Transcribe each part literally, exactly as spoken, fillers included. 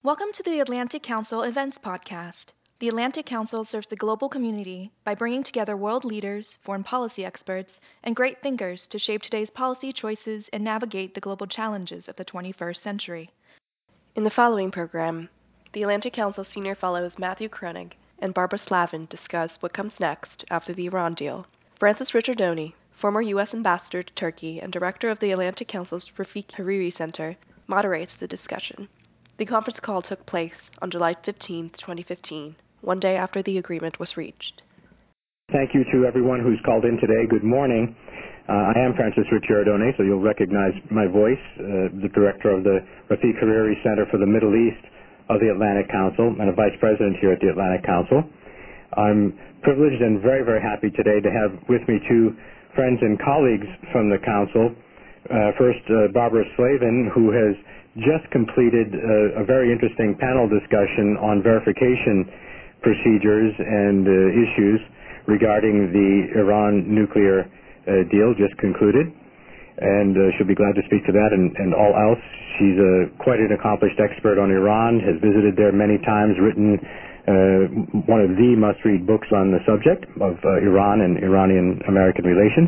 Welcome to the Atlantic Council Events Podcast. The Atlantic Council serves the global community by bringing together world leaders, foreign policy experts, and great thinkers to shape today's policy choices and navigate the global challenges of the twenty-first century. In the following program, the Atlantic Council Senior Fellows Matthew Kroenig and Barbara Slavin discuss what comes next after the Iran deal. Francis Ricciardoni, former U S Ambassador to Turkey and Director of the Atlantic Council's Rafiq Hariri Center, moderates the discussion. The conference call took place on July fifteenth, twenty fifteen, one day after the agreement was reached. Thank you to everyone who's called in today. Good morning. Uh, I am Francis Ricciardoni, so you'll recognize my voice, uh, the director of the Rafiq Hariri Center for the Middle East of the Atlantic Council and a vice president here at the Atlantic Council. I'm privileged and very, very happy today to have with me two friends and colleagues from the Council. Uh, first, uh, Barbara Slavin, who has just completed uh, a very interesting panel discussion on verification procedures and uh, issues regarding the Iran nuclear uh, deal just concluded, and uh, she'll be glad to speak to that and, and all else. She's a, quite an accomplished expert on Iran, has visited there many times, written uh, one of the must-read books on the subject of uh, Iran and Iranian-American relations.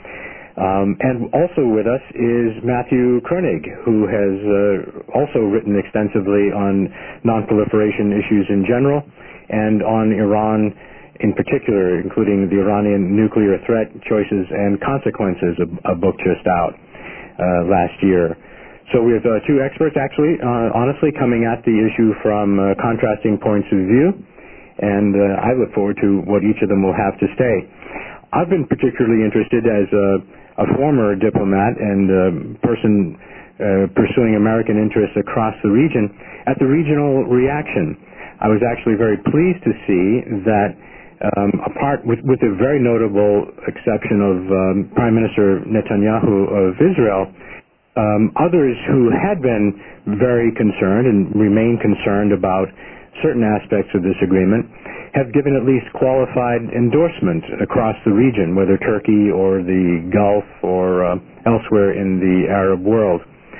Um, and also with us is Matthew Kroenig, who has uh, also written extensively on non-proliferation issues in general and on Iran in particular, including the Iranian nuclear threat, choices, and consequences, a, a book just out uh, last year. So we have uh, two experts, actually, uh, honestly, coming at the issue from uh, contrasting points of view, and uh, I look forward to what each of them will have to say. I've been particularly interested as a, a former diplomat and a person uh, pursuing American interests across the region at the regional reaction. I was actually very pleased to see that um, apart with, with the very notable exception of um, Prime Minister Netanyahu of Israel, um, others who had been very concerned and remain concerned about certain aspects of this agreement have given at least qualified endorsement across the region, whether Turkey or the Gulf or uh, elsewhere in the Arab world.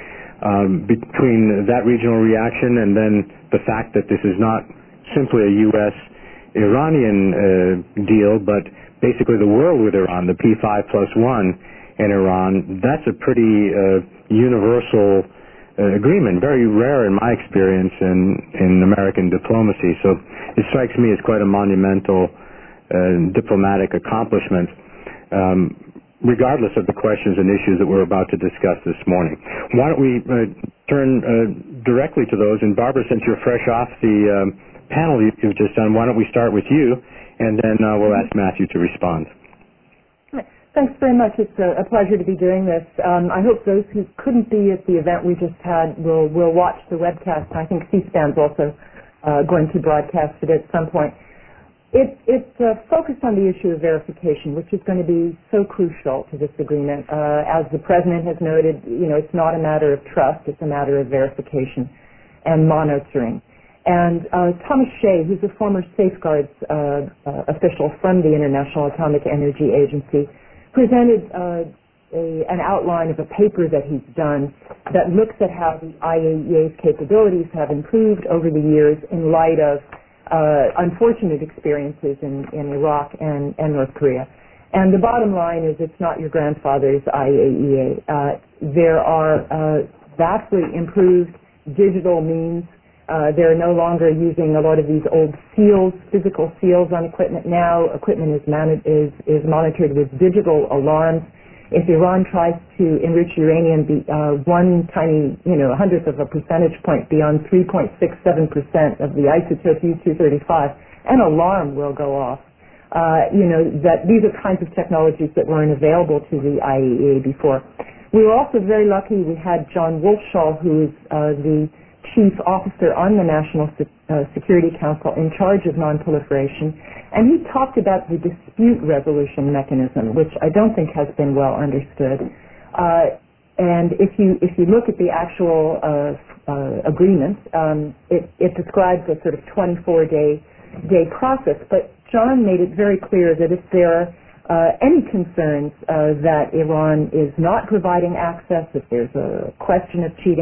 Um, between that regional reaction and then the fact that this is not simply a U S Iranian uh, deal, but basically the world with Iran, the P five plus one in Iran, that's a pretty uh, universal uh, agreement, very rare in my experience in, in American diplomacy. So it strikes me as quite a monumental uh, diplomatic accomplishment, um, regardless of the questions and issues that we're about to discuss this morning. Why don't we uh, turn uh, directly to those, and Barbara, since you're fresh off the um, panel you've just done, why don't we start with you, and then uh, we'll ask Matthew to respond. Thanks very much. It's a, a pleasure to be doing this. Um, I hope those who couldn't be at the event we just had will will watch the webcast. I think C-SPAN's also uh, going to broadcast it at some point. It, it's uh, focused on the issue of verification, which is going to be so crucial to this agreement. Uh, as the President has noted, you know, it's not a matter of trust, it's a matter of verification and monitoring. And uh, Thomas Shea, who's a former safeguards uh, uh, official from the International Atomic Energy Agency, presented uh, a, an outline of a paper that he's done that looks at how the I A E A's capabilities have improved over the years in light of uh, unfortunate experiences in, in Iraq and, and North Korea. And the bottom line is it's not your grandfather's I A E A. Uh, there are uh, vastly improved digital means. Uh, they're no longer using a lot of these old seals, physical seals on equipment now. Equipment is, man- is, is monitored with digital alarms. If Iran tries to enrich uranium be, uh, one tiny, you know, hundredth of a percentage point beyond three point six seven percent of the isotope U two thirty-five, an alarm will go off. Uh, you know, that these are kinds of technologies that weren't available to the I A E A before. We were also very lucky. We had John Wolfshaw, who is uh, the chief officer on the National Se- uh, Security Council in charge of nonproliferation, and he talked about the dispute resolution mechanism, which I don't think has been well understood. Uh, and if you if you look at the actual uh, uh, agreement, um, it, it describes a sort of twenty-four day day process. But John made it very clear that if there are uh, any concerns uh, that Iran is not providing access, if there's a question of cheating,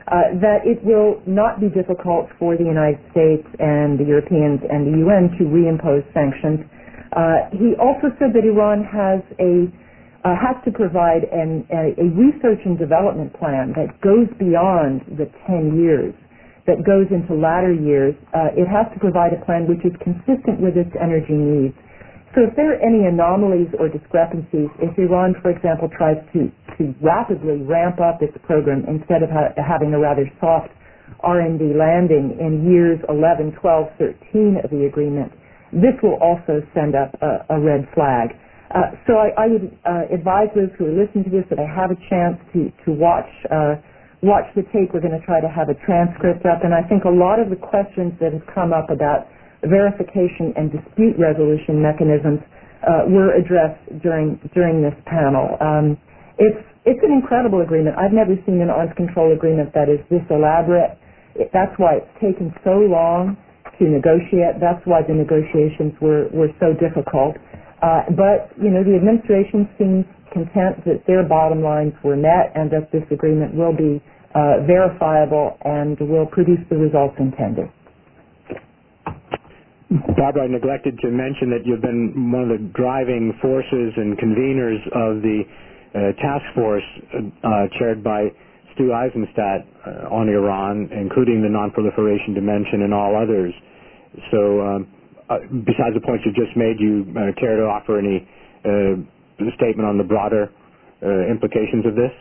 uh, that it will not be difficult for the United States and the Europeans and the U N to reimpose sanctions. Uh, he also said that Iran has a uh, has to provide an, a, a research and development plan that goes beyond the ten years, that goes into latter years. Uh, it has to provide a plan which is consistent with its energy needs. So if there are any anomalies or discrepancies, if Iran, for example, tries to, to rapidly ramp up its program instead of ha- having a rather soft R and D landing in years eleven, twelve, thirteen of the agreement, this will also send up a, a red flag. Uh, so I, I would uh, advise those who are listening to this that I have a chance to, to watch uh, watch the tape. We're going to try to have a transcript up, and I think a lot of the questions that have come up about verification and dispute resolution mechanisms uh, were addressed during during this panel. Um, it's it's an incredible agreement. I've never seen an arms control agreement that is this elaborate. It, that's why it's taken so long to negotiate. That's why the negotiations were, were so difficult. Uh, but, you know, the administration seems content that their bottom lines were met and that this agreement will be uh, verifiable and will produce the results intended. Barbara, I neglected to mention that you've been one of the driving forces and conveners of the uh, task force uh, chaired by Stu Eisenstadt uh, on Iran, including the non-proliferation dimension and all others. So um, uh, besides the points you've just made, you uh, care to offer any uh, statement on the broader uh, implications of this?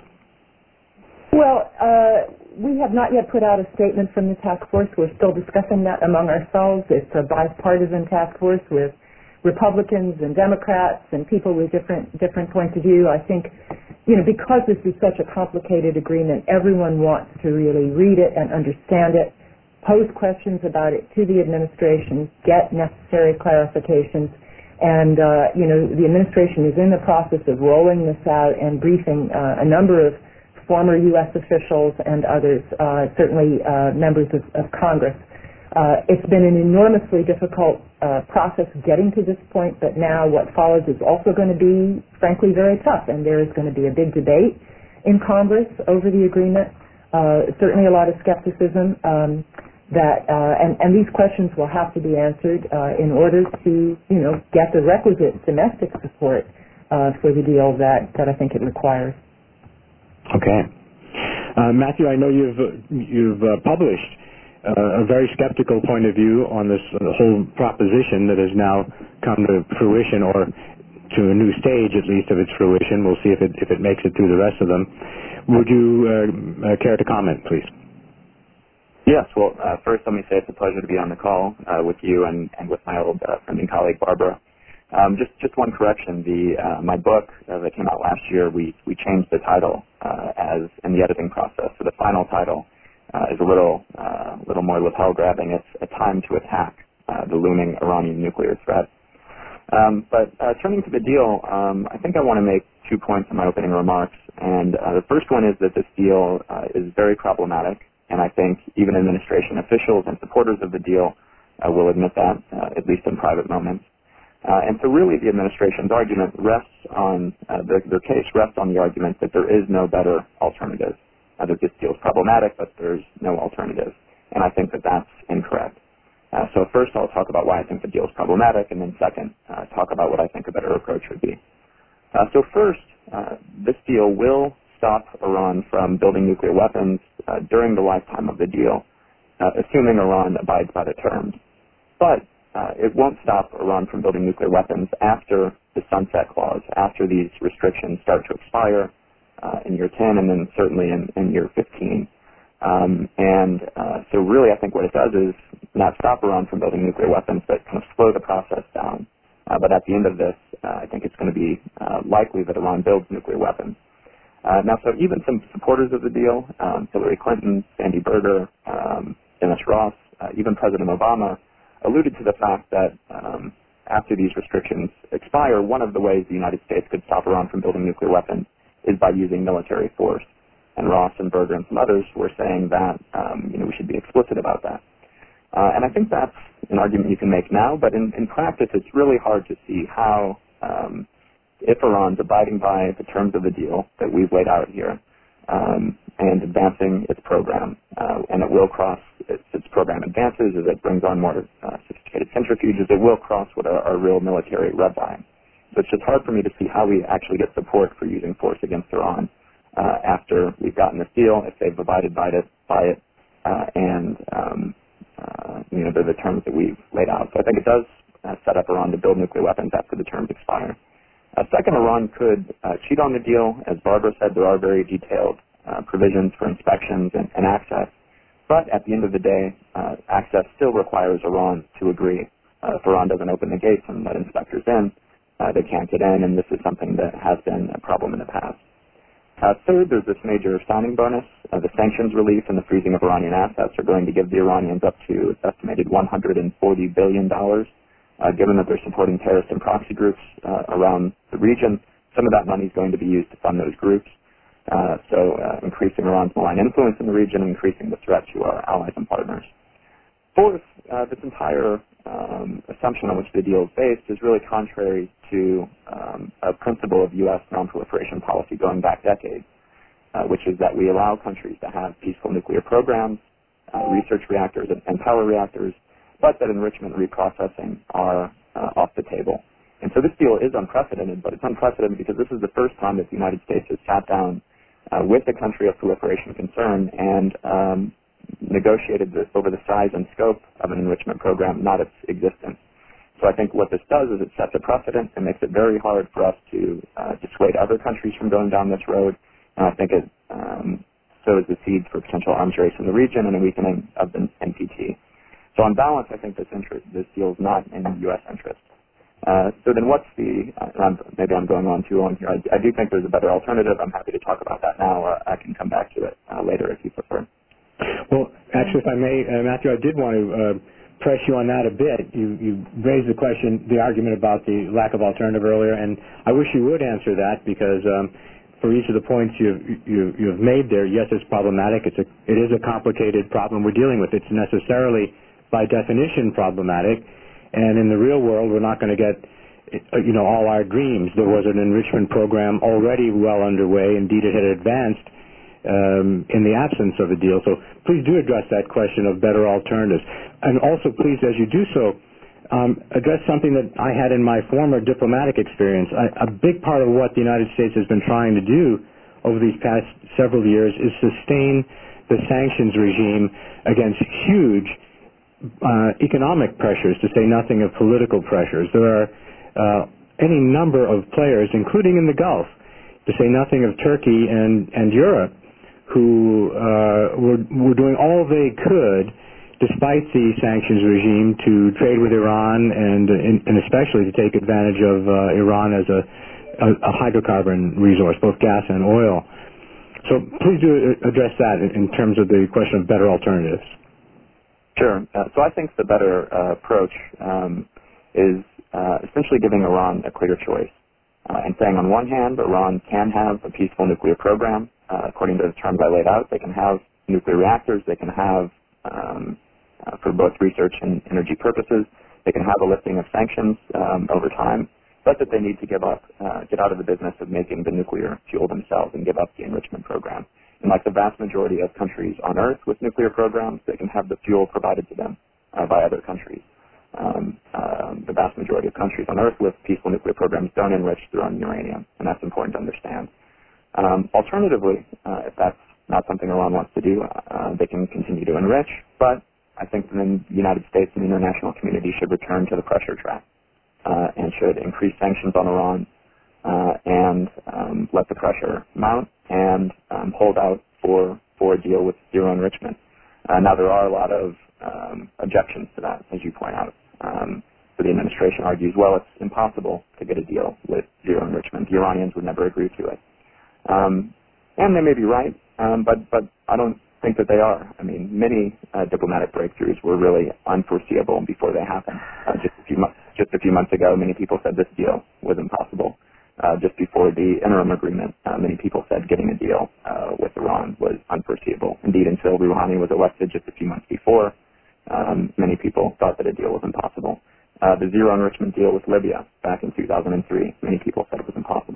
Well, uh, we have not yet put out a statement from the task force. We're still discussing that among ourselves. It's a bipartisan task force with Republicans and Democrats and people with different different points of view. I think, you know, because this is such a complicated agreement, everyone wants to really read it and understand it, pose questions about it to the administration, get necessary clarifications. And, uh, you know, the administration is in the process of rolling this out and briefing uh, a number of former U S officials and others, uh, certainly uh, members of, of Congress. Uh, it's been an enormously difficult uh, process getting to this point, but now what follows is also going to be, frankly, very tough, and there is going to be a big debate in Congress over the agreement, uh, certainly a lot of skepticism, um, that, uh, and, and these questions will have to be answered uh, in order to, you know, get the requisite domestic support uh, for the deal that, that I think it requires. Okay. Uh, Matthew, I know you've uh, you've uh, published uh, a very skeptical point of view on this uh, whole proposition that has now come to fruition, or to a new stage at least of its fruition. We'll see if it if it makes it through the rest of them. Would you uh, uh, care to comment, please? Yes. Well, uh, first let me say it's a pleasure to be on the call uh, with you and, and with my old uh, friend and colleague Barbara. Um, just, just one correction. The uh, my book uh, that came out last year, we we changed the title uh, as in the editing process. So the final title uh, is a little uh, little more lapel grabbing. It's A Time to Attack: uh, The Looming Iranian Nuclear Threat. Um, but uh, turning to the deal, um, I think I want to make two points in my opening remarks. And uh, the first one is that this deal uh, is very problematic, and I think even administration officials and supporters of the deal uh, will admit that, uh, at least in private moments. Uh, and so really the administration's argument rests on, uh, their, their case rests on the argument that there is no better alternative, uh, that this deal is problematic, but there's no alternative. And I think that that's incorrect. Uh, so first I'll talk about why I think the deal is problematic, and then second, uh, talk about what I think a better approach would be. Uh, so first, uh, this deal will stop Iran from building nuclear weapons uh, during the lifetime of the deal, uh, assuming Iran abides by the terms. But Uh, it won't stop Iran from building nuclear weapons after the sunset clause, after these restrictions start to expire uh, in year ten and then certainly in, in year fifteen. Um, and uh, so really I think what it does is not stop Iran from building nuclear weapons, but kind of slow the process down. Uh, but at the end of this, uh, I think it's going to be uh, likely that Iran builds nuclear weapons. Uh, now, so even some supporters of the deal, um, Hillary Clinton, Sandy Berger, um, Dennis Ross, uh, even President Obama, alluded to the fact that um, after these restrictions expire, one of the ways the United States could stop Iran from building nuclear weapons is by using military force. And Ross and Berger and some others were saying that um, you know, we should be explicit about that. Uh, and I think that's an argument you can make now, but in, in practice it's really hard to see how, um, if Iran's abiding by the terms of the deal that we've laid out here, um, and advancing its program. Uh, and it will cross, its, its program advances as it brings on more uh, sophisticated centrifuges, it will cross what are, are real military red lines. So it's just hard for me to see how we actually get support for using force against Iran uh, after we've gotten this deal, if they've abided by it, by it uh, and um, uh, you know, the, the terms that we've laid out. So I think it does uh, set up Iran to build nuclear weapons after the terms expire. Uh, second, Iran could uh, cheat on the deal. As Barbara said, there are very detailed uh, provisions for inspections and, and access. But at the end of the day, uh, access still requires Iran to agree. Uh, if Iran doesn't open the gates and let inspectors in, uh, they can't get in, and this is something that has been a problem in the past. Uh, third, there's this major signing bonus. Uh, the sanctions relief and the freezing of Iranian assets are going to give the Iranians up to, it's estimated, one hundred forty billion dollars. Uh, given that they're supporting terrorist and proxy groups uh, around the region, some of that money is going to be used to fund those groups. Uh, so uh, increasing Iran's malign influence in the region, increasing the threat to our allies and partners. Fourth, uh, this entire um, assumption on which the deal is based is really contrary to um, a principle of U S nonproliferation policy going back decades, uh, which is that we allow countries to have peaceful nuclear programs, uh, research reactors and, and power reactors, but that enrichment and reprocessing are uh, off the table. And so this deal is unprecedented, but it's unprecedented because this is the first time that the United States has sat down uh, with a country of proliferation concern and um, negotiated this over the size and scope of an enrichment program, not its existence. So I think what this does is it sets a precedent and makes it very hard for us to uh, dissuade other countries from going down this road. And I think it um, sows the seeds for potential arms race in the region and a weakening of the N P T. So on balance, I think this interest, this deal is not in U S interest. Uh, so then what's the, uh, I'm, maybe I'm going on too long here. I, I do think there's a better alternative. I'm happy to talk about that now, or I can come back to it uh, later if you prefer. Well, actually, if I may, uh, Matthew, I did want to uh, press you on that a bit. You, you raised the question, the argument about the lack of alternative earlier, and I wish you would answer that because um, for each of the points you've, you, you've made there, yes, it's problematic. It's a, it is a complicated problem we're dealing with. It's necessarily by definition problematic, and in the real world we're not going to get you know all our dreams. There was an enrichment program already well underway. Indeed, it had advanced um, in the absence of a deal. So please do address that question of better alternatives, and also please, as you do so, um, address something that I had in my former diplomatic experience. I, a big part of what the United States has been trying to do over these past several years is sustain the sanctions regime against huge Uh, economic pressures, to say nothing of political pressures. There are uh, any number of players, including in the Gulf, to say nothing of Turkey and, and Europe, who uh, were, were doing all they could, despite the sanctions regime, to trade with Iran and, and especially to take advantage of uh, Iran as a, a, a hydrocarbon resource, both gas and oil. So please do address that in terms of the question of better alternatives. Sure. Uh, so I think the better uh, approach um, is uh, essentially giving Iran a clear choice uh, and saying on one hand, Iran can have a peaceful nuclear program. Uh, according to the terms I laid out, they can have nuclear reactors. They can have, um, uh, for both research and energy purposes, they can have a lifting of sanctions um, over time, but that they need to give up, uh, get out of the business of making the nuclear fuel themselves and give up the enrichment program. And like the vast majority of countries on Earth with nuclear programs, they can have the fuel provided to them uh, by other countries. Um, uh, the vast majority of countries on Earth with peaceful nuclear programs don't enrich their own uranium, and that's important to understand. Um, alternatively, uh, if that's not something Iran wants to do, uh, they can continue to enrich, but I think then the United States and the international community should return to the pressure track uh, and should increase sanctions on Iran uh, and um, let the pressure mount and um, hold out for, for a deal with zero enrichment. Uh, now, there are a lot of um, objections to that, as you point out. Um, so the administration argues, well, it's impossible to get a deal with zero enrichment. The Iranians would never agree to it. Um, and they may be right, um, but, but I don't think that they are. I mean, many uh, diplomatic breakthroughs were really unforeseeable before they happened. Uh, just, a few mo- just a few months ago, many people said this deal was impossible. Uh, just before the interim agreement, uh, many people said getting a deal uh, with Iran was unforeseeable. Indeed, until Rouhani was elected just a few months before, um, many people thought that a deal was impossible. Uh, the zero enrichment deal with Libya back in two thousand three, many people said it was impossible.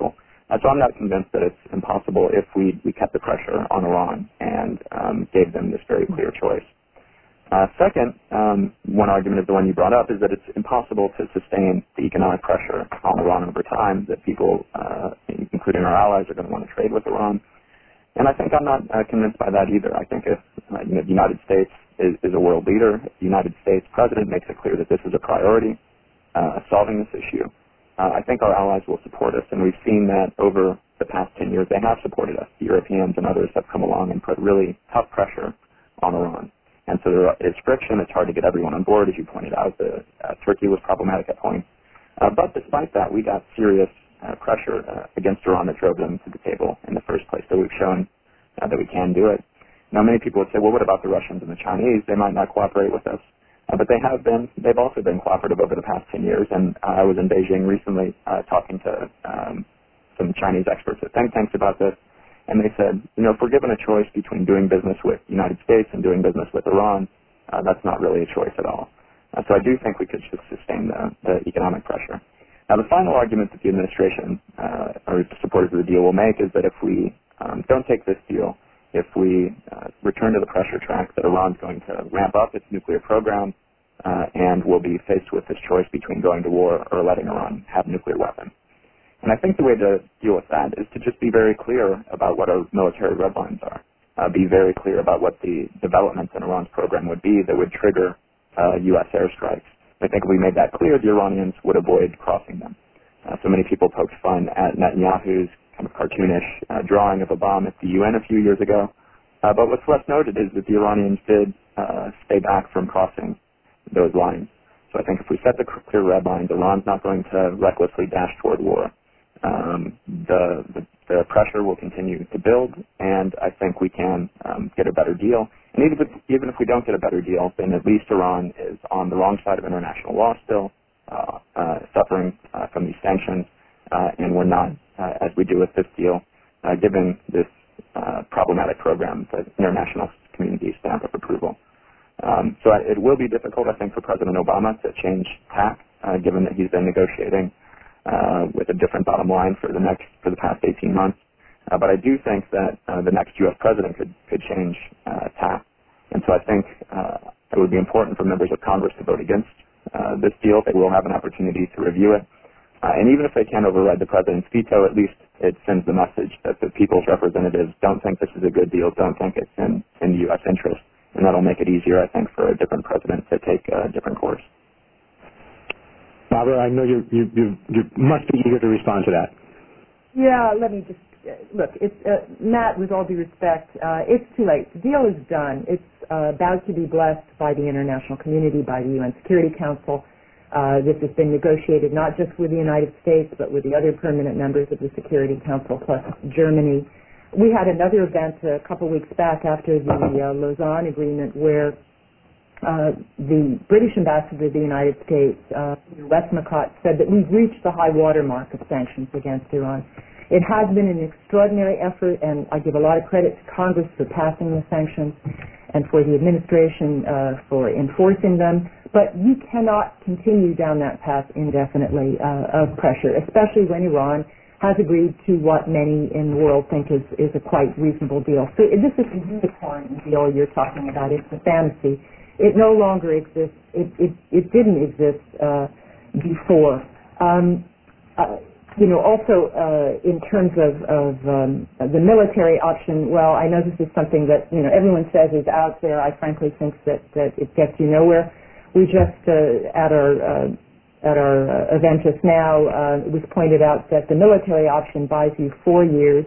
Uh, so I'm not convinced that it's impossible if we, we kept the pressure on Iran and um, gave them this very clear choice. Uh, second, um, one argument is the one you brought up, is that it's impossible to sustain the economic pressure on Iran over time, that people, uh, including our allies, are going to want to trade with Iran. And I think I'm not uh, convinced by that either. I think if uh, you know, the United States is, is a world leader, if the United States president makes it clear that this is a priority, uh, solving this issue, uh, I think our allies will support us. And we've seen that over the past ten years, they have supported us. The Europeans and others have come along and put really tough pressure on Iran. And so there is friction. It's hard to get everyone on board, as you pointed out. The, uh, Turkey was problematic at points. Uh, but despite that, we got serious uh, pressure uh, against Iran that drove them to the table in the first place. So we've shown uh, that we can do it. Now, many people would say, well, what about the Russians and the Chinese? They might not cooperate with us. Uh, but they have been, they've also been cooperative over the past ten years. And uh, I was in Beijing recently uh, talking to um, some Chinese experts at think tanks about this. And they said, you know, if we're given a choice between doing business with the United States and doing business with Iran, uh, that's not really a choice at all. Uh, so I do think we could just sustain the, the economic pressure. Now, the final argument that the administration uh, or supporters of the deal will make is that if we um, don't take this deal, if we uh, return to the pressure track, that Iran's going to ramp up its nuclear program uh, and will be faced with this choice between going to war or letting Iran have nuclear weapons. And I think the way to deal with that is to just be very clear about what our military red lines are. Uh, be very clear about what the developments in Iran's program would be that would trigger uh, U S airstrikes. I think if we made that clear, the Iranians would avoid crossing them. Uh, so many people poked fun at Netanyahu's kind of cartoonish uh, drawing of a bomb at the U N a few years ago. Uh, but what's less noted is that the Iranians did uh, stay back from crossing those lines. So I think if we set the clear red lines, Iran's not going to recklessly dash toward war. Um, the, the, the pressure will continue to build, and I think we can um, get a better deal. And even if, even if we don't get a better deal, then at least Iran is on the wrong side of international law still, uh, uh, suffering uh, from these sanctions, uh, and we're not, uh, as we do with this deal, uh, giving this uh, problematic program the international community stamp of approval. Um, so it will be difficult, I think, for President Obama to change tack, uh, given that he's been negotiating Uh, with a different bottom line for the next for the past eighteen months, uh, but I do think that uh, the next U S president could could change uh, tack, and so I think uh, it would be important for members of Congress to vote against uh, this deal. They will have an opportunity to review it, uh, and even if they can't override the president's veto, at least it sends the message that the people's representatives don't think this is a good deal, don't think it's in in the U S interest, and that'll make it easier, I think, for a different president to take a different course. Barbara, I know you, you, you, you must be eager to respond to that. Yeah, let me just, uh, look, it's, uh, Matt, with all due respect, uh, it's too late. The deal is done. It's uh, about to be blessed by the international community, by the U N Security Council. Uh, this has been negotiated not just with the United States, but with the other permanent members of the Security Council, plus Germany. We had another event a couple weeks back after the uh, Lausanne Agreement where Uh, the British ambassador to the United States, uh, Wes McCott, said that we've reached the high water mark of sanctions against Iran. It has been an extraordinary effort, and I give a lot of credit to Congress for passing the sanctions and for the administration uh, for enforcing them. But you cannot continue down that path indefinitely uh, of pressure, especially when Iran has agreed to what many in the world think is, is a quite reasonable deal. So this is a unicorn deal you're talking about. It's a fantasy. It no longer exists. It, it, it didn't exist uh, before. Um, uh, you know, also uh, in terms of, of um, the military option, well, I know this is something that, you know, everyone says is out there. I frankly think that, that it gets you nowhere. We just, uh, at our, uh, at our uh, event just now, uh, it was pointed out that the military option buys you four years.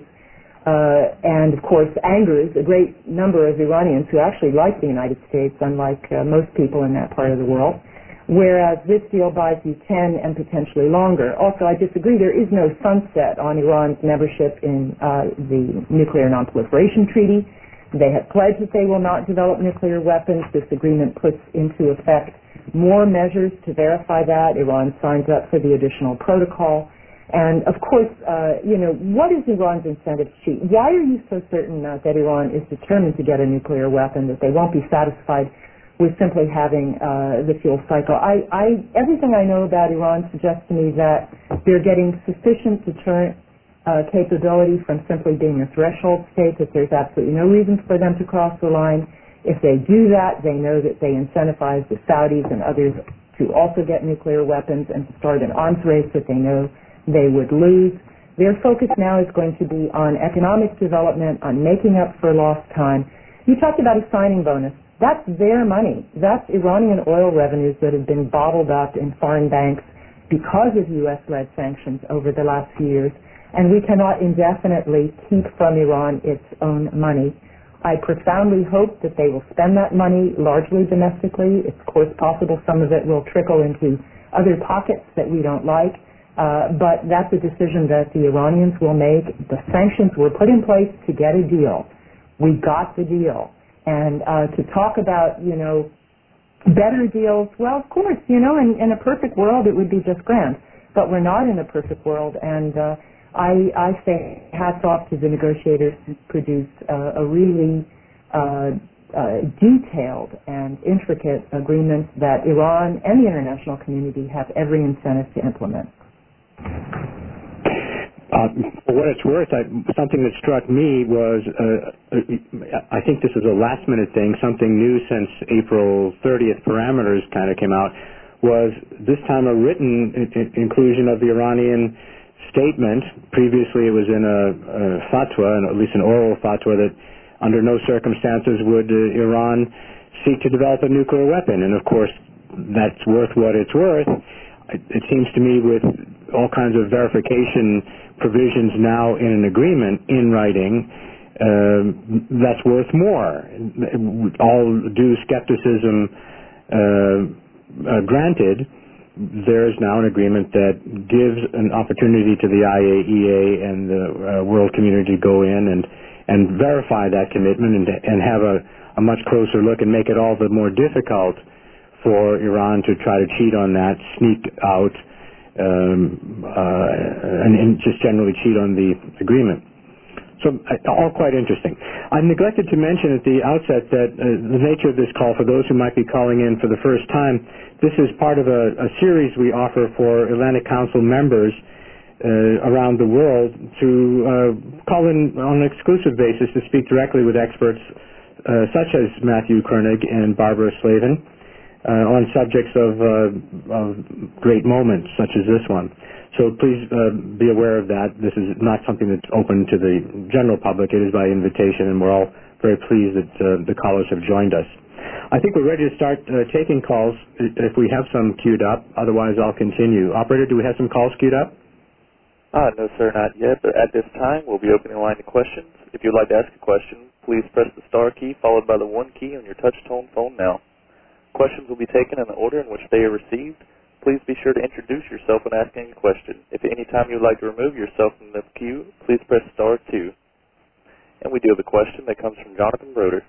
Uh, and, of course, angers a great number of Iranians who actually like the United States, unlike uh, most people in that part of the world, whereas this deal buys you ten and potentially longer. Also, I disagree. There is no sunset on Iran's membership in uh, the Nuclear Non-Proliferation Treaty. They have pledged that they will not develop nuclear weapons. This agreement puts into effect more measures to verify that. Iran signs up for the additional protocol. And, of course, uh, you know, what is Iran's incentive to cheat? Why are you so certain uh, that Iran is determined to get a nuclear weapon, that they won't be satisfied with simply having uh, the fuel cycle? I, I, everything I know about Iran suggests to me that they're getting sufficient deterrent uh, capability from simply being a threshold state, that there's absolutely no reason for them to cross the line. If they do that, they know that they incentivize the Saudis and others to also get nuclear weapons and start an arms race that they know they would lose. Their focus now is going to be on economic development, on making up for lost time. You talked about a signing bonus. That's their money. That's Iranian oil revenues that have been bottled up in foreign banks because of U S-led sanctions over the last few years, and we cannot indefinitely keep from Iran its own money. I profoundly hope that they will spend that money largely domestically. It's, of course, possible some of it will trickle into other pockets that we don't like, uh, but that's a decision that the Iranians will make. The sanctions were put in place to get a deal. We got the deal. And uh, to talk about, you know, better deals, well, of course, you know, in, in a perfect world it would be just grand. But we're not in a perfect world, and uh, I, I say hats off to the negotiators who produced uh, a really uh, uh, detailed and intricate agreement that Iran and the international community have every incentive to implement. Uh, for what it's worth, I, something that struck me was, uh, I think this is a last-minute thing, something new since April thirtieth parameters kind of came out, was this time a written in- inclusion of the Iranian statement. Previously it was in a, a fatwa, and at least an oral fatwa, that under no circumstances would uh, Iran seek to develop a nuclear weapon. And of course that's worth what it's worth. It, it seems to me, with all kinds of verification provisions now in an agreement in writing, uh, that's worth more. All due skepticism uh, uh, granted, there is now an agreement that gives an opportunity to the I A E A and the uh, world community to go in and, and verify that commitment and, and have a, a much closer look and make it all the more difficult for Iran to try to cheat on that, sneak out, um, uh, and, and just generally cheat on the agreement. So uh, all quite interesting. I neglected to mention at the outset that uh, the nature of this call, for those who might be calling in for the first time, this is part of a, a series we offer for Atlantic Council members uh, around the world to uh, call in on an exclusive basis to speak directly with experts uh, such as Matthew Kroenig and Barbara Slavin uh, on subjects of, uh, of great moments such as this one. So please uh, be aware of that. This is not something that's open to the general public. It is by invitation, and we're all very pleased that uh, the callers have joined us. I think we're ready to start uh, taking calls if we have some queued up. Otherwise, I'll continue. Operator, do we have some calls queued up? Uh, no, sir, not yet. But at this time, we'll be opening the line to questions. If you'd like to ask a question, please press the star key followed by the one key on your touch-tone phone now. Questions will be taken in the order in which they are received. Please be sure to introduce yourself when asking a question. If at any time you would like to remove yourself from the queue, please press star two. And we do have a question that comes from Jonathan Broder.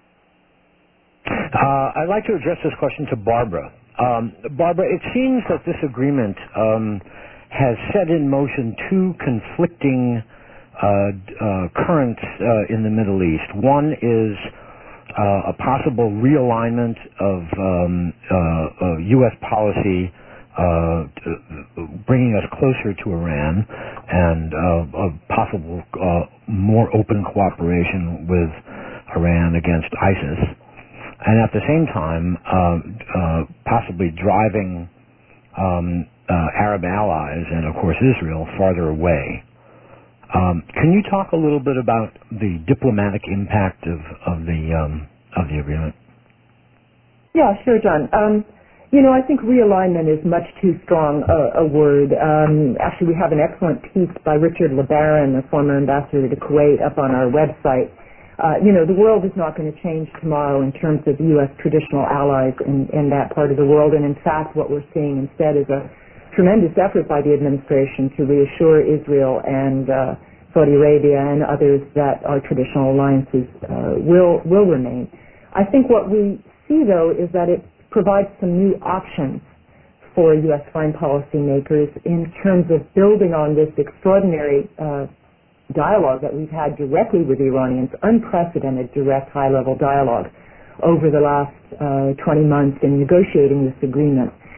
Uh, I'd like to address this question to Barbara. Um, Barbara, it seems that this agreement um, has set in motion two conflicting uh, uh, currents uh, in the Middle East. One is uh, a possible realignment of um, uh, uh, U S policy uh, bringing us closer to Iran and uh, a possible uh, more open cooperation with Iran against ISIS. And at the same time, uh, uh, possibly driving um, uh, Arab allies and, of course, Israel farther away. Um, can you talk a little bit about the diplomatic impact of, of the um, of the agreement? Yeah, sure, John. Um, you know, I think realignment is much too strong a, a word. Um, actually, we have an excellent piece by Richard LeBaron, the former ambassador to Kuwait, up on our website. Uh, you know, the world is not going to change tomorrow in terms of U S traditional allies in, in that part of the world. And in fact, what we're seeing instead is a tremendous effort by the administration to reassure Israel and uh, Saudi Arabia and others that our traditional alliances uh, will will remain. I think what we see, though, is that it provides some new options for U S foreign policy makers in terms of building on this extraordinary uh, dialogue that we've had directly with the Iranians, unprecedented direct high-level dialogue over the last uh, twenty months in negotiating this agreement.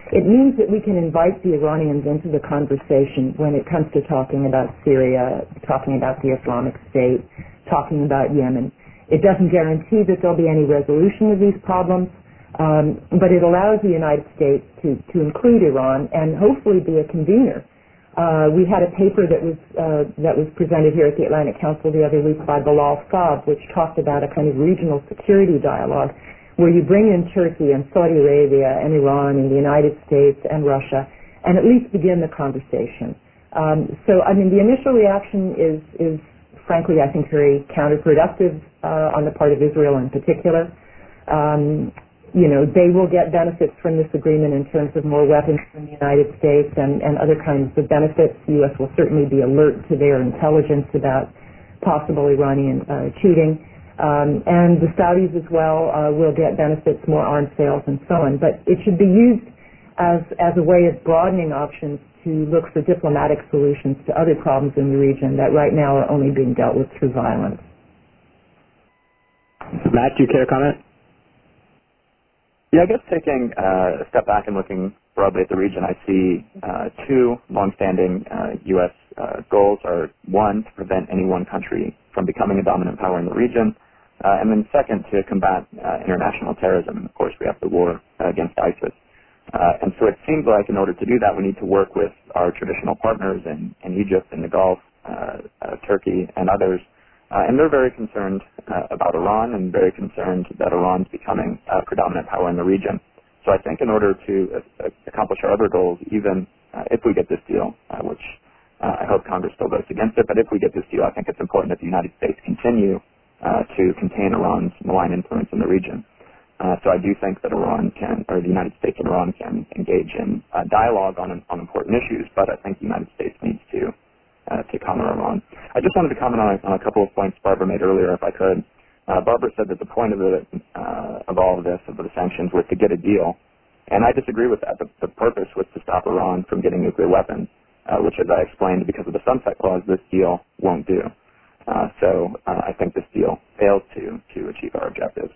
It means that we can invite the Iranians into the conversation when it comes to talking about Syria, talking about the Islamic State, talking about Yemen. It doesn't guarantee that there'll be any resolution of these problems, um, but it allows the United States to, to include Iran and hopefully be a convener. Uh, we had a paper that was uh, that was presented here at the Atlantic Council the other week by Bilal Saab, which talked about a kind of regional security dialogue where you bring in Turkey and Saudi Arabia and Iran and the United States and Russia and at least begin the conversation. Um, so, I mean, the initial reaction is, is frankly, I think, very counterproductive uh, on the part of Israel in particular. Um, You know, they will get benefits from this agreement in terms of more weapons from the United States and, and other kinds of benefits. The U S will certainly be alert to their intelligence about possible Iranian uh, cheating. Um, and the Saudis as well uh, will get benefits, more arms sales and so on. But it should be used as, as a way of broadening options to look for diplomatic solutions to other problems in the region that right now are only being dealt with through violence. Matt, do you care to comment? Yeah, I guess taking uh, a step back and looking broadly at the region, I see uh, two longstanding uh, U S uh, goals are, one, to prevent any one country from becoming a dominant power in the region, uh, and then second, to combat uh, international terrorism. Of course, we have the war uh, against ISIS. Uh, and so it seems like in order to do that, we need to work with our traditional partners in, in Egypt and the Gulf, uh, uh, Turkey, and others. Uh, and they're very concerned uh, about Iran and very concerned that Iran's becoming a predominant power in the region. So I think in order to uh, accomplish our other goals, even uh, if we get this deal, uh, which uh, I hope Congress still votes against it, but if we get this deal, I think it's important that the United States continue uh, to contain Iran's malign influence in the region. Uh, so I do think that Iran can, or the United States and Iran can engage in uh, dialogue on, on important issues, but I think the United States needs to Uh, to comment on. I just wanted to comment on a, on a couple of points Barbara made earlier, if I could. Uh, Barbara said that the point of, the, uh, of all of this, of the sanctions, was to get a deal. And I disagree with that. The, the purpose was to stop Iran from getting nuclear weapons, uh, which, as I explained, because of the sunset clause, this deal won't do. Uh, so uh, I think this deal fails to, to achieve our objectives.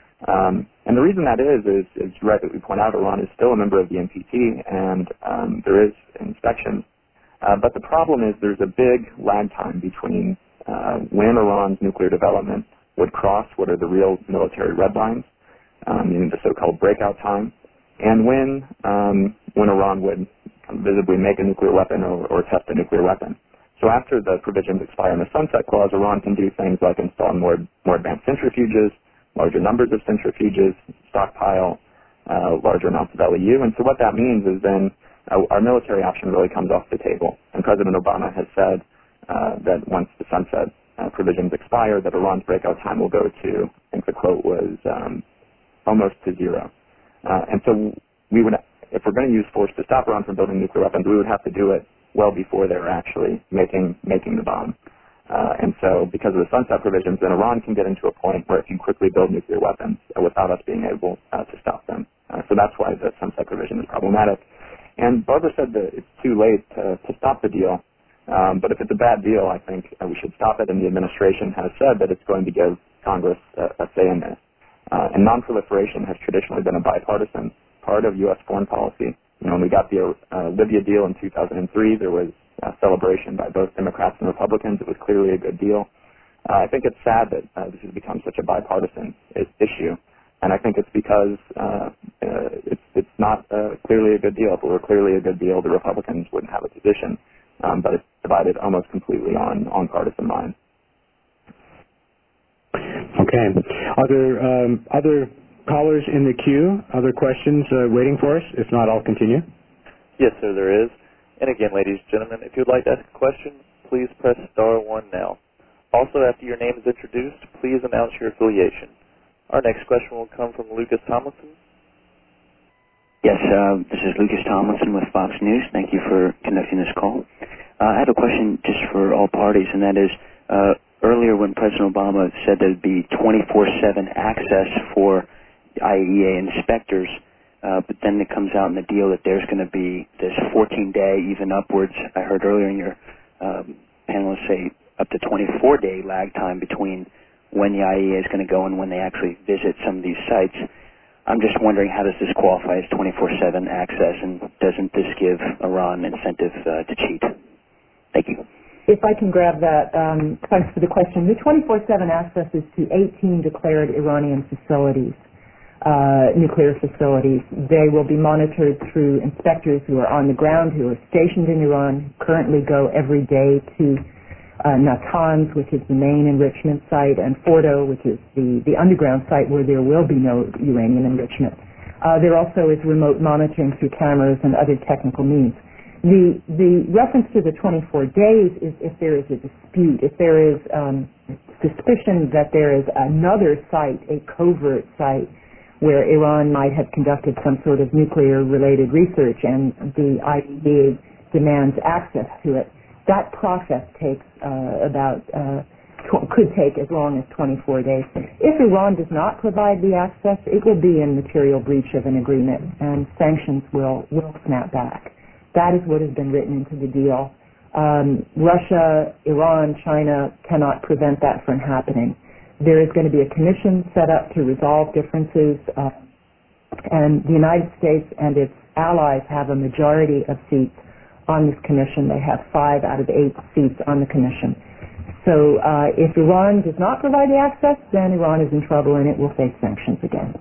Um, and the reason that is, is, is right that we point out, Iran is still a member of the N P T, and um, there is inspection. Uh, but the problem is there's a big lag time between uh, when Iran's nuclear development would cross what are the real military red lines, um, meaning the so-called breakout time, and when um, when Iran would visibly make a nuclear weapon or, or test a nuclear weapon. So after the provisions expire in the Sunset Clause, Iran can do things like install more more advanced centrifuges, larger numbers of centrifuges, stockpile uh, larger amounts of L E U, and so what that means is then Uh, our military option really comes off the table. And President Obama has said uh, that once the sunset uh, provisions expire, that Iran's breakout time will go to, I think the quote was, um, almost to zero. Uh, and so we would, if we're going to use force to stop Iran from building nuclear weapons, we would have to do it well before they were actually making making the bomb. Uh, and so because of the sunset provisions, then Iran can get into a point where it can quickly build nuclear weapons uh, without us being able uh, to stop them. Uh, so that's why the sunset provision is problematic. And Barbara said that it's too late to, to stop the deal. Um, but if it's a bad deal, I think uh, we should stop it. And the administration has said that it's going to give Congress a, a say in this. Uh, and non-proliferation has traditionally been a bipartisan part of U S foreign policy. You know, when we got the uh, Libya deal in two thousand three, there was a celebration by both Democrats and Republicans. It was clearly a good deal. Uh, I think it's sad that uh, this has become such a bipartisan is- issue. And I think it's because uh, uh, it's it's not uh, clearly a good deal. If it were clearly a good deal, the Republicans wouldn't have a position. Um, but it's divided almost completely on, on partisan lines. Okay. Are there um, other callers in the queue? Other questions uh, waiting for us? If not, I'll continue. Yes, sir, there is. And again, ladies and gentlemen, if you'd like to ask a question, please press star one now. Also, after your name is introduced, please announce your affiliation. Our next question will come from Lucas Tomlinson. Yes, uh, this is Lucas Tomlinson with Fox News. Thank you for conducting this call. Uh, I have a question just for all parties, and that is, uh, earlier when President Obama said there would be twenty-four seven access for I A E A inspectors, uh, but then it comes out in the deal that there's going to be this fourteen-day, even upwards, I heard earlier in your um, panelists say up to twenty-four day lag time between when the I A E A is going to go and when they actually visit some of these sites. I'm just wondering, how does this qualify as twenty-four seven access, and doesn't this give Iran incentive uh, to cheat? Thank you. If I can grab that, um, thanks for the question. The twenty-four seven access is to eighteen declared Iranian facilities, uh, nuclear facilities. They will be monitored through inspectors who are on the ground, who are stationed in Iran, currently go every day to uh, Natanz, which is the main enrichment site, and Fordo, which is the, the underground site where there will be no uranium enrichment. Uh, there also is remote monitoring through cameras and other technical means. The, the reference to the twenty-four days is if there is a dispute, if there is um, suspicion that there is another site, a covert site, where Iran might have conducted some sort of nuclear-related research and the I A E A demands access to it. That process takes uh, about, uh, tw- could take as long as twenty-four days. If Iran does not provide the access, it will be in material breach of an agreement, and sanctions will, will snap back. That is what has been written into the deal. Um, Russia, Iran, China cannot prevent that from happening. There is going to be a commission set up to resolve differences, uh, and the United States and its allies have a majority of seats on this commission. They have five out of eight seats on the commission. So uh, if Iran does not provide the access, then Iran is in trouble and it will face sanctions again.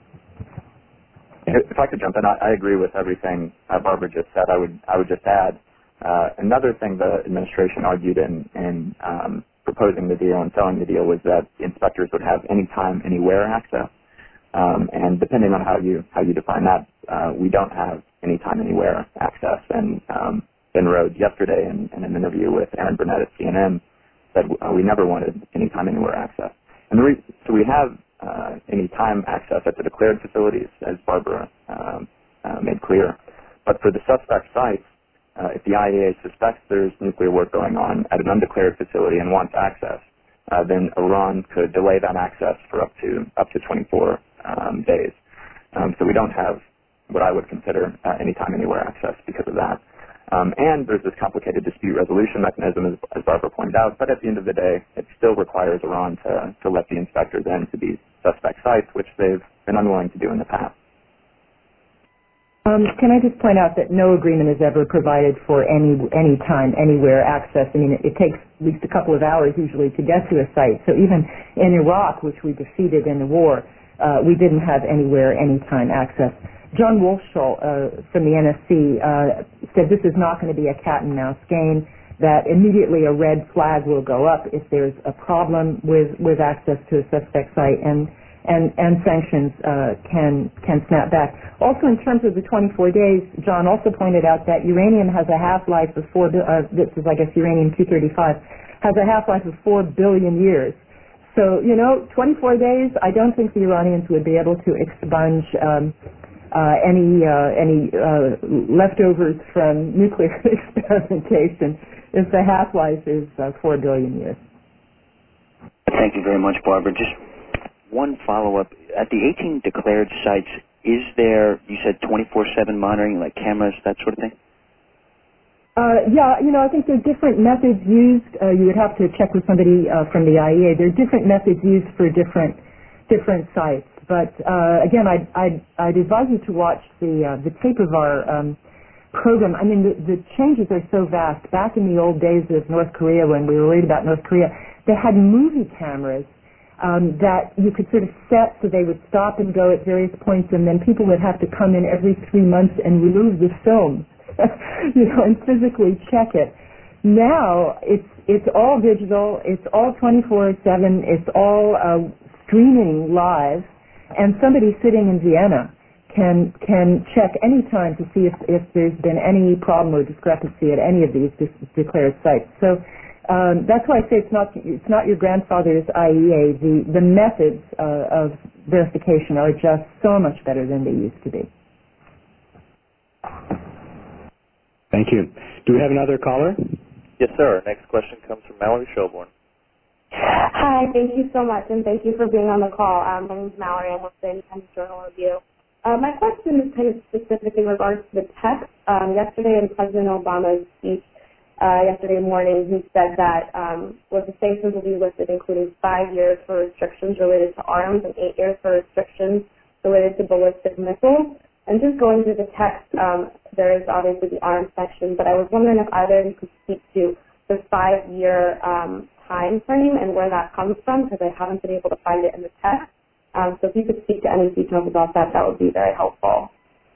If I could jump in, I, I agree with everything uh, Barbara just said. I would I would just add uh, another thing the administration argued in, in um, proposing the deal and selling the deal was that inspectors would have anytime, anywhere access. Um, and depending on how you how you define that, uh, we don't have anytime, anywhere access. And um, Ben Rhodes yesterday in, in an interview with Aaron Burnett at C N N said uh, we never wanted anytime, anywhere access. And the re- so we have uh, anytime access at the declared facilities, as Barbara um, uh, made clear. But for the suspect sites, uh, if the I A E A suspects there's nuclear work going on at an undeclared facility and wants access, uh, then Iran could delay that access for up to up to twenty-four um, days. Um, so we don't have what I would consider uh, anytime, anywhere access because of that. Um, and there's this complicated dispute resolution mechanism, as, as Barbara pointed out, but at the end of the day, it still requires Iran to, to let the inspectors in to these suspect sites, which they've been unwilling to do in the past. Um, can I just point out that no agreement is ever provided for any any time, anywhere access? I mean, it, it takes at least a couple of hours usually to get to a site. So even in Iraq, which we defeated in the war, uh, we didn't have anywhere, anytime access. John Wolfschall uh, from the N S C uh, said this is not going to be a cat and mouse game, that immediately a red flag will go up if there's a problem with, with access to a suspect site, and and, and sanctions uh, can can snap back. Also, in terms of the twenty-four days, John also pointed out that uranium has a half-life of four, uh, this is, I guess, uranium two thirty-five, has a half-life of four billion years. So, you know, twenty-four days, I don't think the Iranians would be able to expunge um, Uh, any uh, any uh, leftovers from nuclear experimentation if the half-life is uh, four billion years. Thank you very much, Barbara. Just one follow-up. At the eighteen declared sites, is there, you said twenty-four seven monitoring, like cameras, that sort of thing? Uh, yeah, you know, I think there are different methods used. Uh, you would have to check with somebody uh, from the I A E A. There are different methods used for different different sites. But uh, again, I'd, I'd, I'd advise you to watch the uh, the tape of our um, program. I mean, the, the changes are so vast. Back in the old days of North Korea, when we were worried about North Korea, they had movie cameras um, that you could sort of set so they would stop and go at various points, and then people would have to come in every three months and remove the film, you know, and physically check it. Now it's it's all digital. It's all twenty-four seven. It's all uh, streaming live. And somebody sitting in Vienna can can check any time to see if, if there's been any problem or discrepancy at any of these dis- declared sites. So um, that's why I say it's not it's not your grandfather's I A E A. The the methods uh, of verification are just so much better than they used to be. Thank you. Do we have another caller? Yes, sir. Our next question comes from Mallory Shelbourne. Hi, thank you so much, and thank you for being on the call. Um, my name is Mallory. I'm with the Independent Journal Review. Uh, my question is kind of specific in regards to the text. Um, yesterday in President Obama's speech uh, yesterday morning, he said that um, well, the sanctions will be lifted, including five years for restrictions related to arms and eight years for restrictions related to ballistic missiles. And just going through the text, um, there is obviously the arms section, but I was wondering if either of you could speak to the five-year um, time frame and where that comes from, because I haven't been able to find it in the text. Um, so if you could speak to any details about that, that would be very helpful.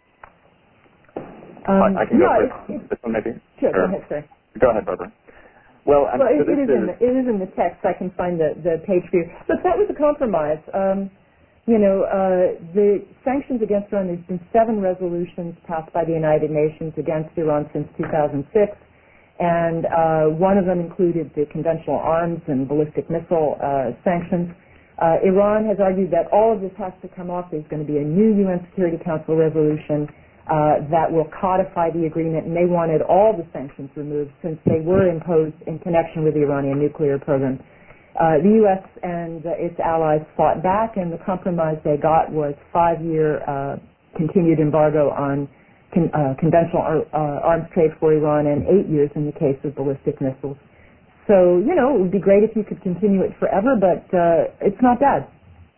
Um, I can go yeah, for this one, maybe. Sure, or, go ahead, sir. Go ahead, Barbara. Well, um, well so it, this it, is in the, it is in the text. I can find the, the page for you. But that was a compromise. Um, you know, uh, the sanctions against Iran, there's been seven resolutions passed by the United Nations against Iran since two thousand six, and uh, one of them included the conventional arms and ballistic missile uh, sanctions. Uh, Iran has argued that all of this has to come off. There's going to be a new U N Security Council resolution uh, that will codify the agreement, and they wanted all the sanctions removed since they were imposed in connection with the Iranian nuclear program. Uh, the U S and uh, its allies fought back, and the compromise they got was five-year uh, continued embargo on con- uh, conventional ar- uh, arms trade for Iran and eight years in the case of ballistic missiles. So, you know, it would be great if you could continue it forever, but uh, it's not bad.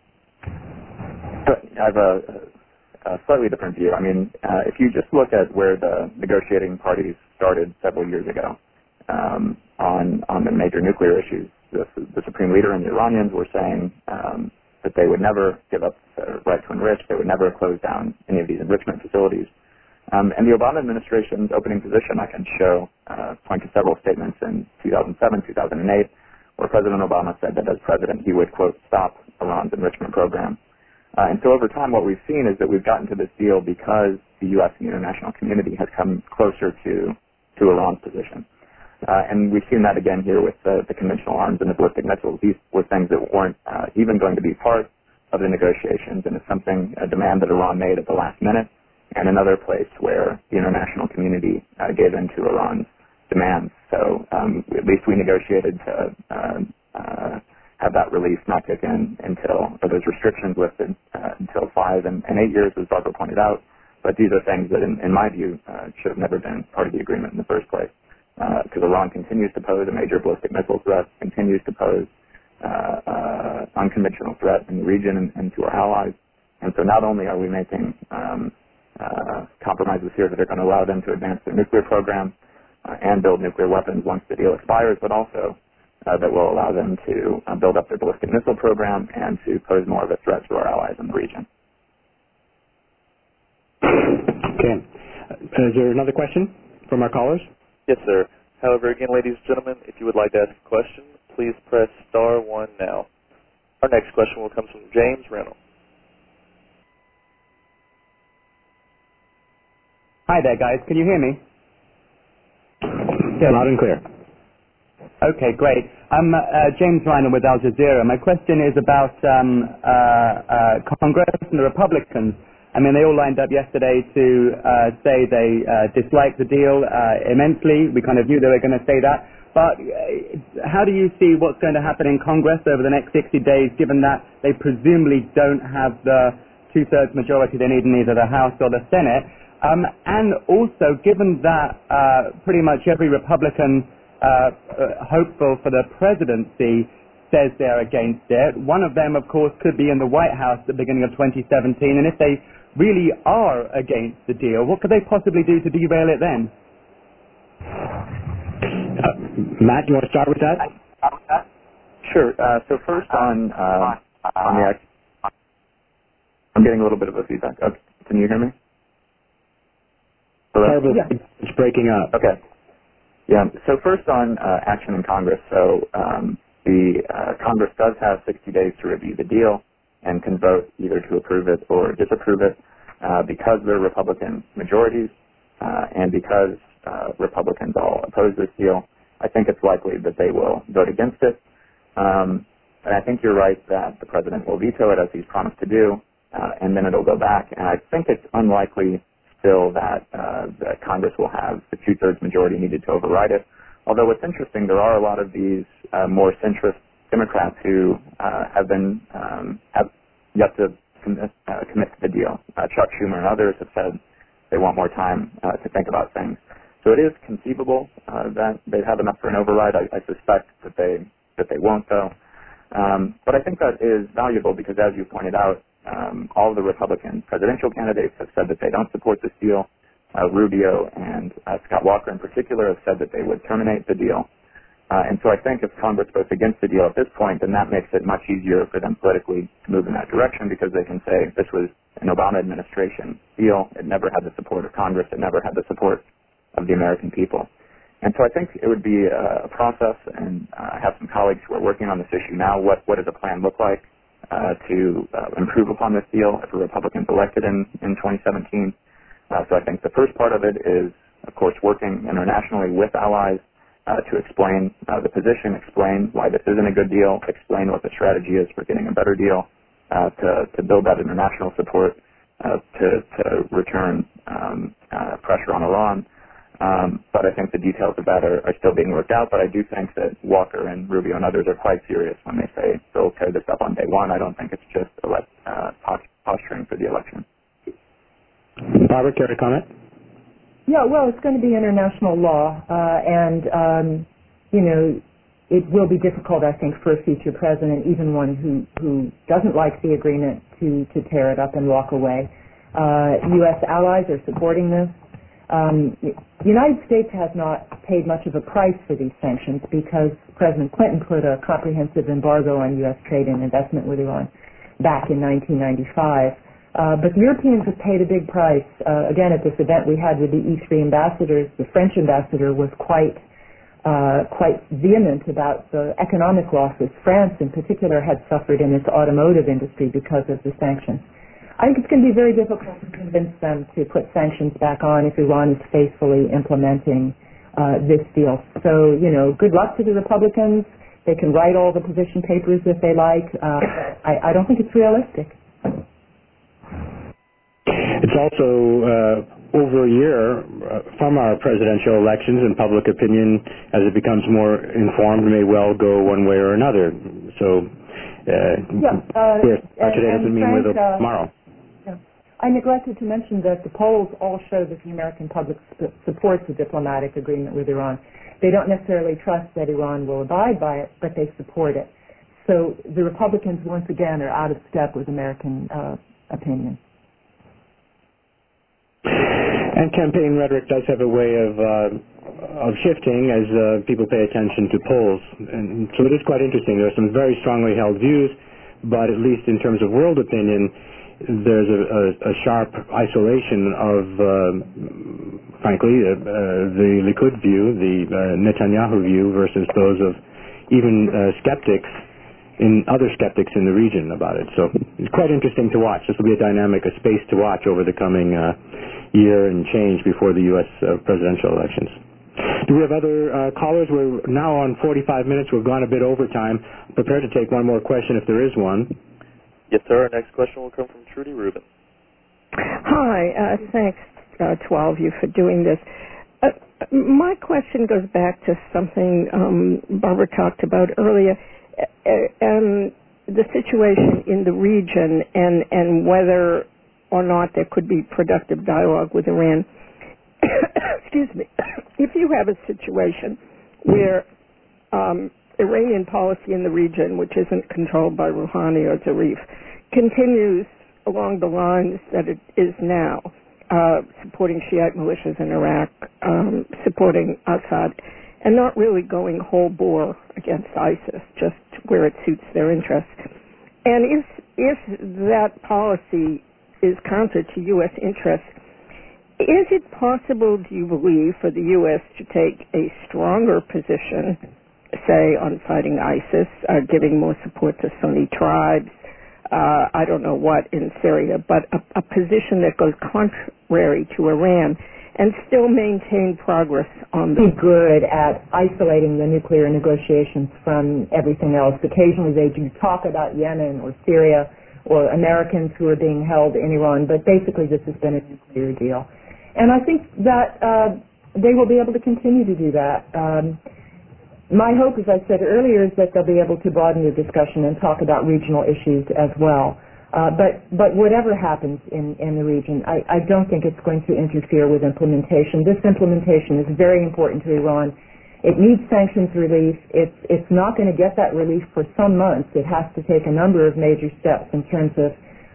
I have a, a slightly different view. I mean, uh, if you just look at where the negotiating parties started several years ago um, on on the major nuclear issues, the, the Supreme Leader and the Iranians were saying um, that they would never give up the right to enrich, they would never close down any of these enrichment facilities. Um, and the Obama administration's opening position, I can show, uh, point to several statements in two thousand seven, two thousand eight, where President Obama said that as president he would, quote, stop Iran's enrichment program. Uh, and so over time what we've seen is that we've gotten to this deal because the U S and the international community has come closer to, to Iran's position. Uh, and we've seen that again here with the, the conventional arms and the ballistic missiles. These were things that weren't uh, even going to be part of the negotiations, and it's something, a demand that Iran made at the last minute, and another place where the international community uh, gave in to Iran's demands. So um, at least we negotiated to uh, uh, have that relief not kick in until, or those restrictions lifted uh, until five and, and eight years, as Barbara pointed out. But these are things that, in, in my view, uh, should have never been part of the agreement in the first place. Because uh, Iran continues to pose a major ballistic missile threat, continues to pose uh, uh, unconventional threat in the region and, and to our allies. And so not only are we making um, Uh, compromises here that are going to allow them to advance their nuclear program uh, and build nuclear weapons once the deal expires, but also uh, that will allow them to uh, build up their ballistic missile program and to pose more of a threat to our allies in the region. Okay. Uh, is there another question from our callers? Yes, sir. However, again, ladies and gentlemen, if you would like to ask a question, please press star one now. Our next question will come from James Reynolds. Hi there, guys. Can you hear me? Yeah, loud and clear. Okay, great. I'm uh, James Reiner with Al Jazeera. My question is about um, uh, uh, Congress and the Republicans. I mean, they all lined up yesterday to uh, say they uh, dislike the deal uh, immensely. We kind of knew they were going to say that. But uh, how do you see what's going to happen in Congress over the next sixty days, given that they presumably don't have the two-thirds majority they need in either the House or the Senate? Um, and also, given that uh, pretty much every Republican uh, uh, hopeful for the presidency says they're against it, one of them, of course, could be in the White House at the beginning of twenty seventeen. And if they really are against the deal, what could they possibly do to derail it then? Uh, Matt, you want to start with that? Sure. Uh, so first on uh, on the, I'm getting a little bit of a feedback. Okay. Can you hear me? Hello? Yeah. It's breaking up. Okay. Yeah. So first on uh, action in Congress. So um, the uh, Congress does have sixty days to review the deal and can vote either to approve it or disapprove it. Uh, because they're Republican majorities uh, and because uh, Republicans all oppose this deal, I think it's likely that they will vote against it. Um, and I think you're right that the president will veto it as he's promised to do, uh, and then it'll go back. And I think it's unlikely still that, uh, that Congress will have the two-thirds majority needed to override it. Although what's interesting, there are a lot of these uh, more centrist Democrats who uh, have been um, have yet to commit, uh, commit to the deal. Uh, Chuck Schumer and others have said they want more time uh, to think about things. So it is conceivable uh, that they'd have enough for an override. I, I suspect that they that they won't, though. Um, but I think that is valuable because, as you pointed out, um, all of the Republican presidential candidates have said that they don't support this deal. Uh, Rubio and uh, Scott Walker in particular have said that they would terminate the deal. Uh, and so I think if Congress votes against the deal at this point, then that makes it much easier for them politically to move in that direction, because they can say this was an Obama administration deal. It never had the support of Congress. It never had the support of the American people. And so I think it would be a process, and uh, I have some colleagues who are working on this issue now. What, what does a plan look like uh, to uh, improve upon this deal if a Republican's elected in, in twenty seventeen? Uh, so I think the first part of it is, of course, working internationally with allies Uh, to explain uh, the position, explain why this isn't a good deal, explain what the strategy is for getting a better deal, uh, to, to build that international support, uh, to, to return um, uh, pressure on Iran. Um, but I think the details of that are, are still being worked out. But I do think that Walker and Rubio and others are quite serious when they say they'll tear this up on day one. I don't think it's just elect, uh, posturing for the election. Barbara, care to comment? Yeah, well, it's going to be international law, uh, and, um, you know, it will be difficult, I think, for a future president, even one who, who doesn't like the agreement, to, to tear it up and walk away. Uh, U S allies are supporting this. Um, the United States has not paid much of a price for these sanctions because President Clinton put a comprehensive embargo on U S trade and investment with Iran back in nineteen ninety-five. Uh, but the Europeans have paid a big price. Uh, again, at this event we had with the E three ambassadors, the French ambassador was quite uh, quite vehement about the economic losses France in particular had suffered in its automotive industry because of the sanctions. I think it's going to be very difficult to convince them to put sanctions back on if Iran is faithfully implementing uh, this deal. So, you know, good luck to the Republicans. They can write all the position papers if they like. Uh, I, I don't think it's realistic. It's also uh, over a year uh, from our presidential elections, and public opinion, as it becomes more informed, may well go one way or another. So, uh, yeah, uh, yes, today doesn't mean Frank, with uh, tomorrow. Yeah. I neglected to mention that the polls all show that the American public sp- supports a diplomatic agreement with Iran. They don't necessarily trust that Iran will abide by it, but they support it. So the Republicans, once again, are out of step with American uh, opinion. And campaign rhetoric does have a way of uh, of shifting as uh, people pay attention to polls. And so it is quite interesting. There are some very strongly held views, but at least in terms of world opinion, there's a, a, a sharp isolation of, uh, frankly, uh, uh, the Likud view, the uh, Netanyahu view, versus those of even uh, skeptics in other skeptics in the region about it. So it's quite interesting to watch. This will be a dynamic, a space to watch over the coming uh, year and change before the U S uh, presidential elections. Do we have other uh, callers? We're now on forty-five minutes. We've gone a bit over time. Prepared to take one more question if there is one. Yes, sir. Our next question will come from Trudy Rubin. Hi. Uh, thanks uh, to all of you for doing this. Uh, my question goes back to something um, Barbara talked about earlier. And the situation in the region, and, and whether or not there could be productive dialogue with Iran. Excuse me. If you have a situation where um, Iranian policy in the region, which isn't controlled by Rouhani or Zarif, continues along the lines that it is now, uh, supporting Shiite militias in Iraq, um, supporting Assad, and not really going whole bore against ISIS, just where it suits their interests. And if if that policy is counter to U S interests, is it possible, do you believe, for the U S to take a stronger position, say, on fighting ISIS, uh, giving more support to Sunni tribes, uh, I don't know what, in Syria, but a, a position that goes contrary to Iran, and still maintain progress on the... Be good at isolating the nuclear negotiations from everything else. Occasionally they do talk about Yemen or Syria or Americans who are being held in Iran, but basically this has been a nuclear deal. And I think that uh, they will be able to continue to do that. Um, my hope, as I said earlier, is that they'll be able to broaden the discussion and talk about regional issues as well. Uh, but, but whatever happens in, in the region, I, I don't think it's going to interfere with implementation. This implementation is very important to Iran. It needs sanctions relief. It's, it's not going to get that relief for some months. It has to take a number of major steps in terms of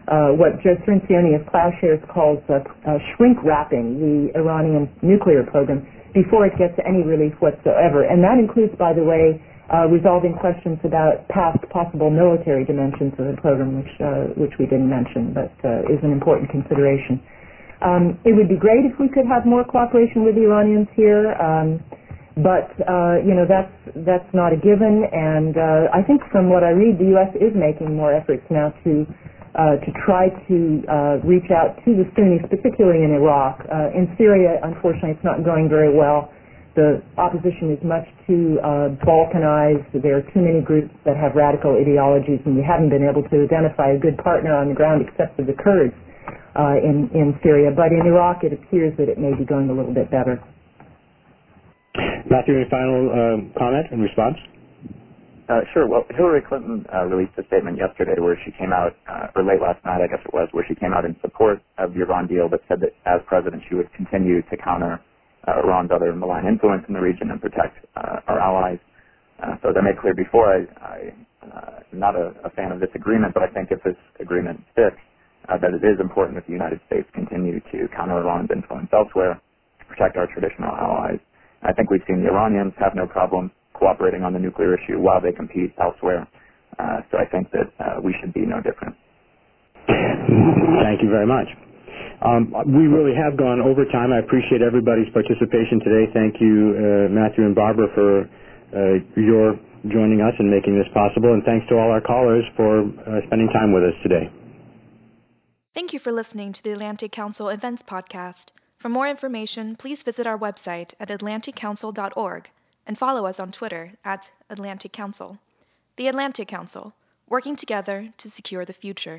uh, what Joe Cirincione of Plowshares calls uh, uh, shrink wrapping the Iranian nuclear program before it gets any relief whatsoever. And that includes, by the way, uh, resolving questions about past possible military dimensions of the program, which uh, which we didn't mention, but uh, is an important consideration. Um, it would be great if we could have more cooperation with the Iranians here. Um, But, uh, you know, that's, that's not a given, and uh, I think from what I read, the U S is making more efforts now to, uh, to try to uh, reach out to the Sunnis, particularly in Iraq. Uh, in Syria, unfortunately, it's not going very well. The opposition is much too uh, balkanized. There are too many groups that have radical ideologies, and we haven't been able to identify a good partner on the ground except for the Kurds uh, in, in Syria. But in Iraq, it appears that it may be going a little bit better. Matthew, any final uh, comment and response? Uh, sure. Well, Hillary Clinton uh, released a statement yesterday where she came out, uh, or late last night, I guess it was, where she came out in support of the Iran deal, but said that as president she would continue to counter uh, Iran's other malign influence in the region and protect uh, our allies. Uh, so as I made clear before, I, I uh, am not a, a fan of this agreement, but I think if this agreement sticks, uh, that it is important that the United States continue to counter Iran's influence elsewhere, protect our traditional allies. I think we've seen the Iranians have no problem cooperating on the nuclear issue while they compete elsewhere. Uh, so I think that uh, we should be no different. Thank you very much. Um, we really have gone over time. I appreciate everybody's participation today. Thank you, uh, Matthew and Barbara, for uh, your joining us and making this possible. And thanks to all our callers for uh, spending time with us today. Thank you for listening to the Atlantic Council Events Podcast. For more information, please visit our website at atlantic council dot org and follow us on Twitter at Atlantic Council. The Atlantic Council, working together to secure the future.